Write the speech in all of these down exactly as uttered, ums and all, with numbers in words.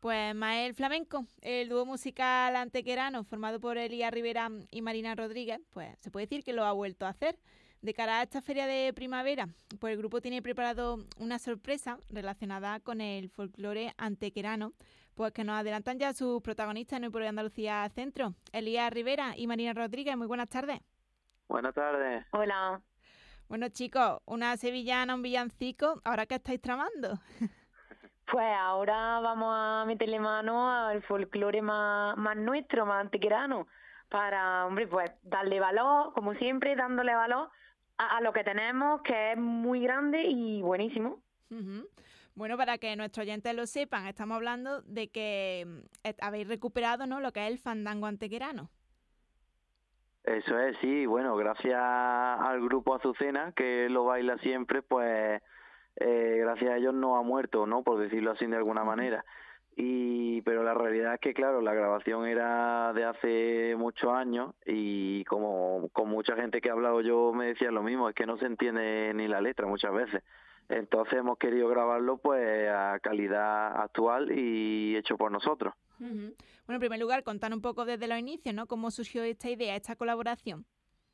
Pues Mael Flamenco, el dúo musical antequerano formado por Elías Rivera y Marina Rodríguez, pues se puede decir que lo ha vuelto a hacer. De cara a esta feria de primavera, pues el grupo tiene preparado una sorpresa relacionada con el folclore antequerano, pues que nos adelantan ya sus protagonistas en Hoy por Hoy Andalucía Centro, Elías Rivera y Marina Rodríguez. Muy buenas tardes. Buenas tardes. Hola. Bueno, chicos, una sevillana, un villancico, ¿ahora qué estáis tramando? Pues ahora vamos a meterle mano al folclore más, más nuestro, más antequerano, para, hombre, pues darle valor, como siempre, dándole valor a, a lo que tenemos, que es muy grande y buenísimo. Uh-huh. Bueno, para que nuestros oyentes lo sepan, estamos hablando de que eh, habéis recuperado, ¿no?, lo que es el fandango antequerano. Eso es, sí, bueno, gracias al grupo Azucena, que lo baila siempre, pues eh, gracias a ellos no ha muerto, ¿no?, por decirlo así de alguna manera. Y pero la realidad es que, claro, la grabación era de hace muchos años y como con mucha gente que he hablado yo me decía lo mismo, es que no se entiende ni la letra muchas veces. Entonces hemos querido grabarlo pues a calidad actual y hecho por nosotros. Uh-huh. Bueno, en primer lugar, contar un poco desde los inicios, ¿no?, cómo surgió esta idea, esta colaboración.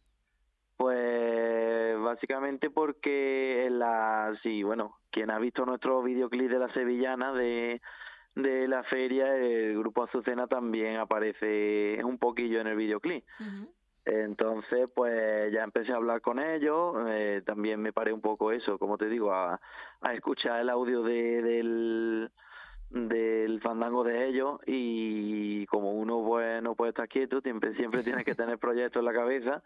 Pues básicamente porque en la, sí, bueno, quien ha visto nuestro videoclip de la Sevillana de, de la feria, el grupo Azucena también aparece un poquillo en el videoclip. Uh-huh. Entonces, pues ya empecé a hablar con ellos, eh, también me paré un poco eso, como te digo, a, a escuchar el audio de, del, del fandango de ellos y como uno pues no puede estar quieto, siempre, siempre tienes que tener proyectos en la cabeza.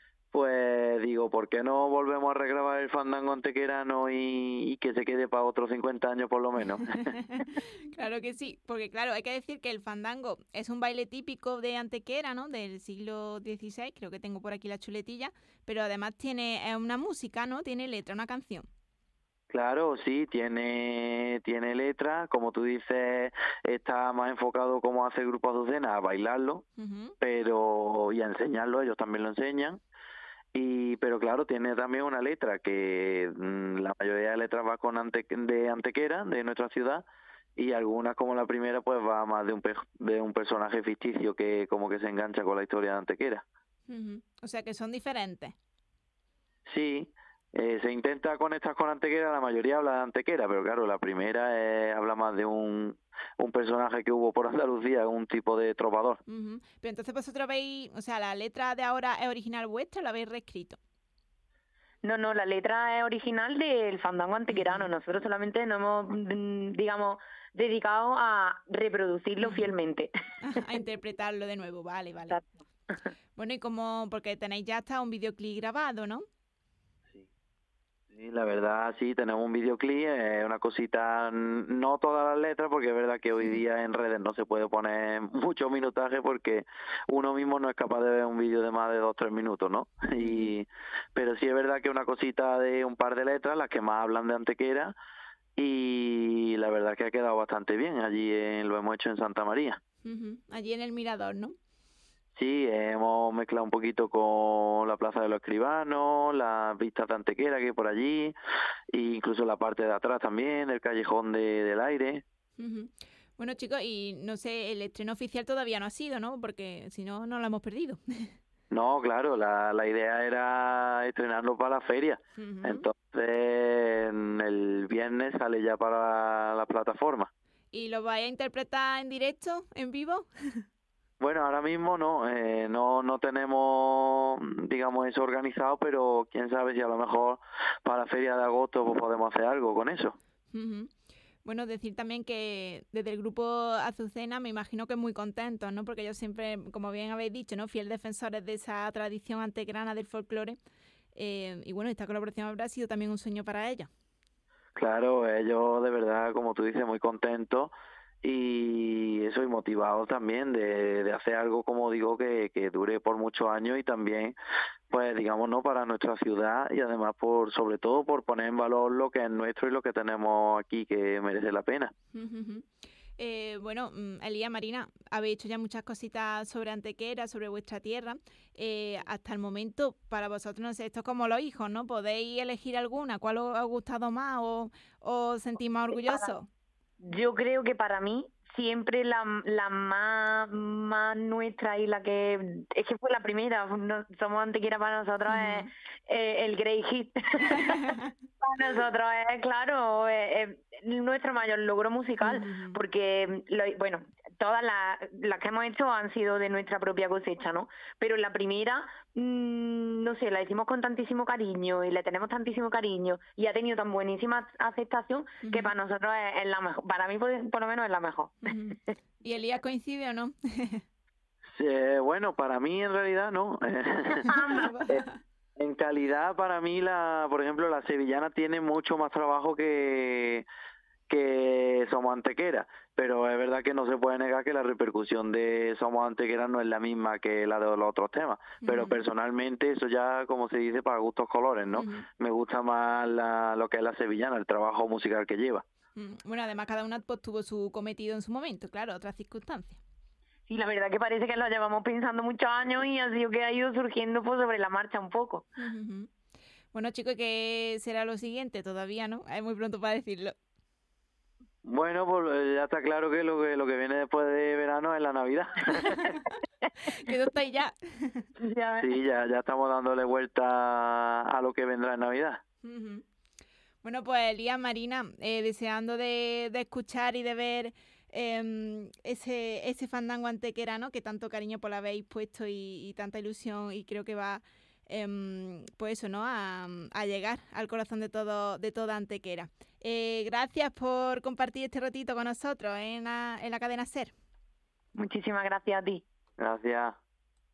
Pues digo, ¿por qué no volvemos a regrabar el fandango antequerano y, y que se quede para otros cincuenta años por lo menos? Claro que sí, porque claro, hay que decir que el fandango es un baile típico de Antequera, ¿no?, del siglo dieciséis, creo que tengo por aquí la chuletilla, pero además tiene es una música, ¿no?, tiene letra, una canción. Claro, sí, tiene tiene letra, como tú dices, está más enfocado como hace el grupo Azucena a bailarlo, Uh-huh. pero y a enseñarlo, ellos también lo enseñan. Y pero claro, tiene también una letra que mmm, la mayoría de letras va con ante, de Antequera, de nuestra ciudad, y algunas como la primera pues va más de un pe- de un personaje ficticio que como que se engancha con la historia de Antequera. Uh-huh. O sea que son diferentes. Sí, eh, se intenta conectar con Antequera, la mayoría habla de Antequera, pero claro, la primera eh, habla más de un, un personaje que hubo por Andalucía, un tipo de trovador. Uh-huh. Pero entonces vosotros veis, o sea, la letra de ahora es original vuestra, ¿la habéis reescrito? No, no, la letra es original del fandango antequerano. Uh-huh. Nosotros solamente nos hemos, mm, digamos, dedicado a reproducirlo Uh-huh. fielmente. A interpretarlo de nuevo, vale, vale. Exacto. Bueno, y como, porque tenéis ya hasta un videoclip grabado, ¿no? Sí. Sí, la verdad sí, tenemos un videoclip, eh, una cosita, no todas las letras, porque es verdad que hoy día en redes no se puede poner mucho minutaje porque uno mismo no es capaz de ver un vídeo de más de dos, tres minutos, ¿no? Y, pero sí es verdad que una cosita de un par de letras, las que más hablan de Antequera, y la verdad que ha quedado bastante bien, allí en- lo hemos hecho en Santa María. Uh-huh. Allí en el Mirador, ¿no? Sí, hemos mezclado un poquito con la Plaza de los Escribanos, las vistas de Antequera que hay por allí, e incluso la parte de atrás también, el callejón de, del aire. Uh-huh. Bueno, chicos, y no sé, el estreno oficial todavía no ha sido, ¿no? Porque si no, no lo hemos perdido. No, claro, la, la idea era estrenarlo para la feria. Uh-huh. Entonces, el viernes sale ya para la plataforma. ¿Y lo vais a interpretar en directo, en vivo? Bueno, ahora mismo no, eh, no, no tenemos, digamos, eso organizado, pero quién sabe si a lo mejor para la feria de agosto pues, podemos hacer algo con eso. Uh-huh. Bueno, decir también que desde el grupo Azucena me imagino que muy contentos, ¿no? Porque ellos siempre, como bien habéis dicho, ¿no?, fiel defensores de esa tradición antequerana del folclore. Eh, y bueno, esta colaboración habrá sido también un sueño para ellos. Claro, ellos de verdad, como tú dices, muy contentos y eso y motivados también de, de hacer algo, como digo, que, que dure por muchos años y también, pues digamos, no para nuestra ciudad y además por, sobre todo por poner en valor lo que es nuestro y lo que tenemos aquí que merece la pena. Uh-huh. Eh, bueno, Elías, Marina, habéis hecho ya muchas cositas sobre Antequera, sobre vuestra tierra. Eh, hasta el momento, para vosotros, no sé, esto es como los hijos, ¿no? ¿Podéis elegir alguna? ¿Cuál os ha gustado más o os sentís más orgullosos? Yo creo que para mí siempre la, la más, más nuestra y la que es que fue la primera, no, Somos Antequera para nosotros uh-huh. es eh, el great hit. Para nosotros es, claro, es, es nuestro mayor logro musical, uh-huh. porque, lo, bueno, todas las, las que hemos hecho han sido de nuestra propia cosecha, ¿no? Pero la primera, mmm, no sé, la hicimos con tantísimo cariño y le tenemos tantísimo cariño y ha tenido tan buenísima aceptación uh-huh. que para nosotros es, es la mejor, para mí por, por lo menos es la mejor. Uh-huh. ¿Y Elías coincide o no? Sí, bueno, para mí en realidad no. En calidad, para mí, la, por ejemplo, la sevillana tiene mucho más trabajo que, que Somos Antequera, pero es verdad que no se puede negar que la repercusión de Somos Antequera no es la misma que la de los otros temas, uh-huh. pero personalmente eso ya, como se dice, para gustos colores, ¿no? Uh-huh. Me gusta más la, lo que es la sevillana, el trabajo musical que lleva. Uh-huh. Bueno, además cada una pues, tuvo su cometido en su momento, claro, otras circunstancias. Sí, la verdad que parece que lo llevamos pensando muchos años y ha sido que ha ido surgiendo pues sobre la marcha un poco. Uh-huh. Bueno, chicos, ¿qué será lo siguiente? Todavía, ¿no? Es muy pronto para decirlo. Bueno, pues ya está claro que lo que lo que viene después de verano es la Navidad. Que no estáis ya. Sí, ya, ya estamos dándole vuelta a lo que vendrá en Navidad. Uh-huh. Bueno, pues Elías, Marina, eh, deseando de, de escuchar y de ver eh, ese ese fandango antequerano que tanto cariño por lo habéis puesto y, y tanta ilusión, y creo que va eh, pues eso, ¿no? A, a llegar al corazón de todo de toda Antequera. Eh, gracias por compartir este ratito con nosotros en la, en la cadena SER. Muchísimas gracias a ti. Gracias.